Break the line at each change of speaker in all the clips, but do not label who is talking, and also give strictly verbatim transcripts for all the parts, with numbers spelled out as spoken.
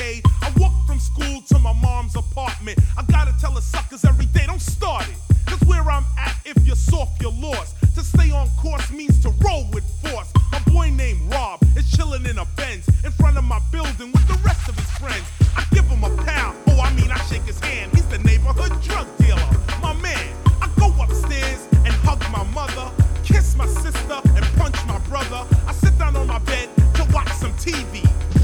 arcade. I walk from school to my mom's apartment. I gotta tell the suckers every day, don't start it. Cause where I'm at, if you're soft, you're lost. To stay on course means to roll with force. My boy named Rob is chilling in a Benz in front of my building with the rest of his friends. I give him a pound, oh I mean I shake his hand. He's the neighborhood drug dealer, my man. I go upstairs and hug my mother, kiss my sister and punch my brother. I sit down on my bed to watch some T V.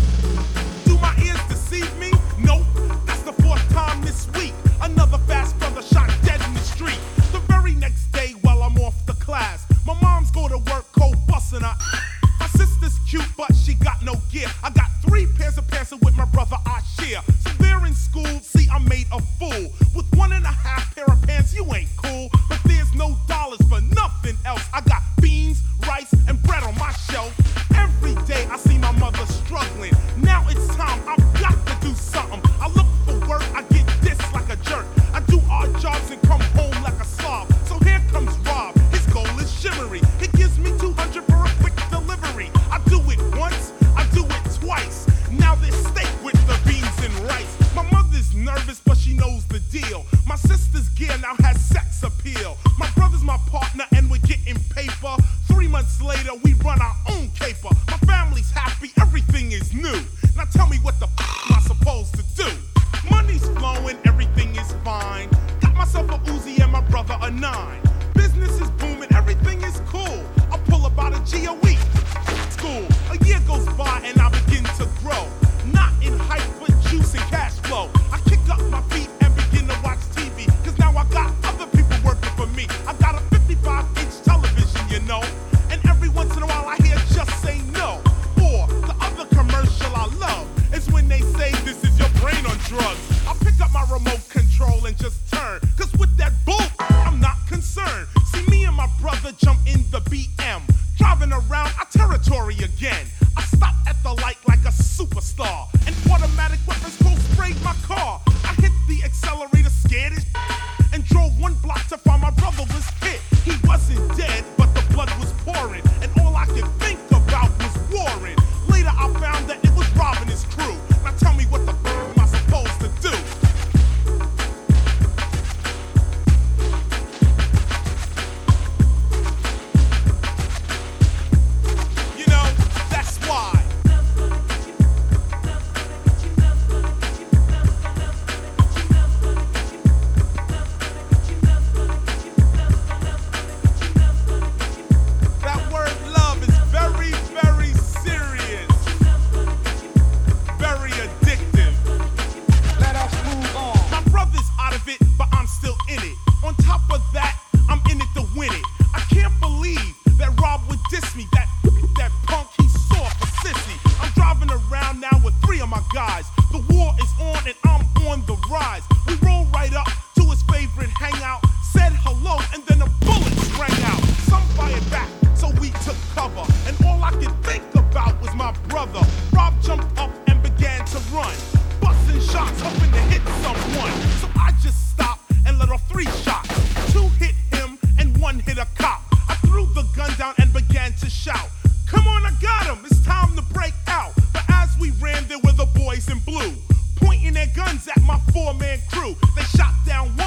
Do my ears deceive me? Nope, that's the fourth time this week. Another fast brother shot dead in the street. The very next day while I'm off the class, my mom's go to work cold busting her. My sister's cute but she got no gear. I got three pairs of pants and with my brother I share. So they're in school, see I made a fool. With one and a half pair of pants you ain't cool. But there's no dollars for nothing else. I got beans, rice and bread on my shelf. Every day I see my mother struggling. Now it's time, I've got to do something. I look for work, I get dissed like a jerk. I do odd jobs and come home like a slob. So here comes Rob, his goal is shimmery. He gives me two hundred for a quick delivery. I do it once, I do it twice. Now there's steak with the beans and rice. My mother's nervous but she knows the deal. My sister's gear now has sex appeal. My brother's my partner and we're getting paper. Three months later we run our own caper. My family's happy, everything is new. Now tell me what the f am I supposed to do? Money's flowing, everything is fine. Got myself a Uzi and my brother a nine. Business is booming, everything is cool. I pull about a G a week. School, a year goes by and I begin to grow. Not in height but juice and cash flow. I kick up my feet and begin to watch T V. Cause now I got other people working for me. I got a fifty-five inch television, you know. And every once in a while I hear just say no. Or the other commercial I love is when they say this is your brain on drugs. I pick up my remote control and just turn. Cause with that bull, I'm not concerned. See me and my brother jump in the B M. Driving around our territory again. I stop at the light like a superstar. And automatic weapons cold sprayed my car. I hit the accelerator scared as and drove one block to find my brother was hit. He wasn't dead, but the blood was pouring. And all I could think about was Warren. Later I found that it was Rob and his crew. Now tell me what the f am I supposed to do? You know, that's why. That word love is very, very serious. Very addictive.
Let us move on.
My brother's out of it, but I'm still in it. On top of that, I'm in it to win it. I can't believe that Rob would diss me. That that punk, he's soft a sissy. I'm driving around now with three of my guys. The war is on and I'm on the rise. We roll right up to his favorite hangout. Said hello and then the bullets rang out. Some fired back, so we took cover. And all I could think about was my brother. Rob jumped up and began to run, busting shots, hoping to hit someone. So I just stopped and let off three shots. Two hit him and one hit a cop. I threw the gun down and began to shout, "Come on, I got him, it's time to break out." But as we ran, there were the boys in blue, pointing their guns at my four-man crew. They shot down